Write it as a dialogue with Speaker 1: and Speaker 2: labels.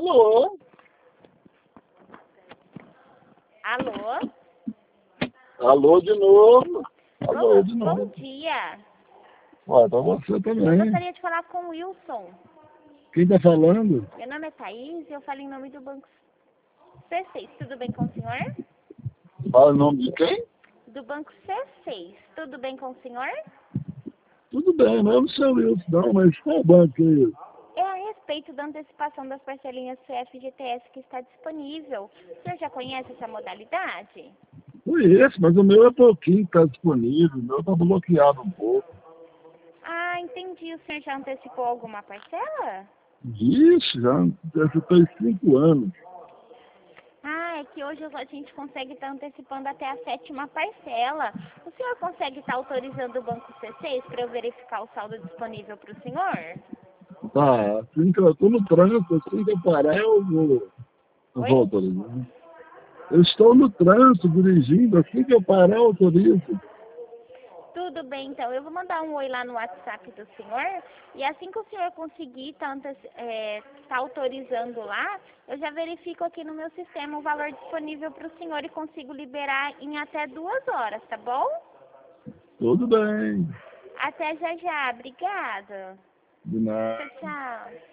Speaker 1: Alô?
Speaker 2: Alô?
Speaker 1: Alô de novo? Alô de
Speaker 2: Bom
Speaker 1: novo.
Speaker 2: dia.
Speaker 1: Ué, pra você
Speaker 2: Eu
Speaker 1: também.
Speaker 2: gostaria de falar com o Wilson.
Speaker 1: Quem tá falando?
Speaker 2: Meu nome é Thaís e eu falo em nome do Banco C6. Tudo bem com o senhor?
Speaker 1: Fala o nome de quem?
Speaker 2: Do Banco C6. Tudo bem com o senhor?
Speaker 1: Tudo bem, não é o seu Wilson, não, mas qual banco é esse?
Speaker 2: É a respeito da antecipação das parcelinhas CFGTS que está disponível. O senhor já conhece essa modalidade?
Speaker 1: Conheço, mas o meu é pouquinho que tá disponível, o meu tá bloqueado um pouco.
Speaker 2: Ah, entendi. O senhor já antecipou alguma parcela?
Speaker 1: Isso, já tem 5 anos.
Speaker 2: Ah, é que hoje a gente consegue estar antecipando até a 7ª parcela. O senhor consegue estar autorizando o Banco C6 para eu verificar o saldo disponível para o senhor?
Speaker 1: Tá, assim que eu tô no trânsito, assim que eu parar eu vou
Speaker 2: Oi?
Speaker 1: autorizar. Eu estou no trânsito dirigindo, assim que eu parar eu autorizo.
Speaker 2: Tudo bem, então. Eu vou mandar um oi lá no WhatsApp do senhor. E assim que o senhor conseguir tá autorizando lá, eu já verifico aqui no meu sistema o valor disponível para o senhor e consigo liberar em até 2 horas, tá bom?
Speaker 1: Tudo bem,
Speaker 2: Até já já. Obrigada.
Speaker 1: de nada.
Speaker 2: Tchau, tchau.